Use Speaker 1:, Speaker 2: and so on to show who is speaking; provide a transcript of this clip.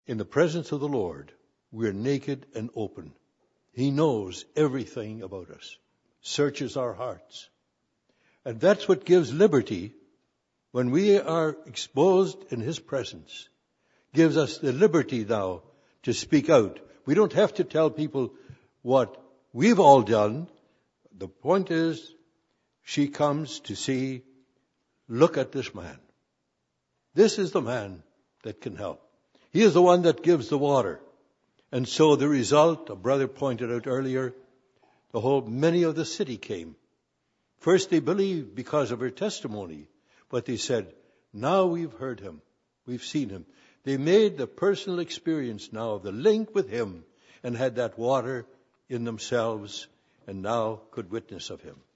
Speaker 1: In the presence of the Lord, we're naked and open. He knows everything about us, searches our hearts. And that's what gives liberty when we are exposed in His presence. Gives us the liberty now to speak out. We don't have to tell people what we've all done. The point is, she comes to see, look at this man. This is the man that can help. He is the one that gives the water. And so the result, a brother pointed out earlier, many of the city came. First they believed because of her testimony, but they said, now we've heard him, we've seen him. They made the personal experience now of the link with him and had that water in themselves and now could witness of him.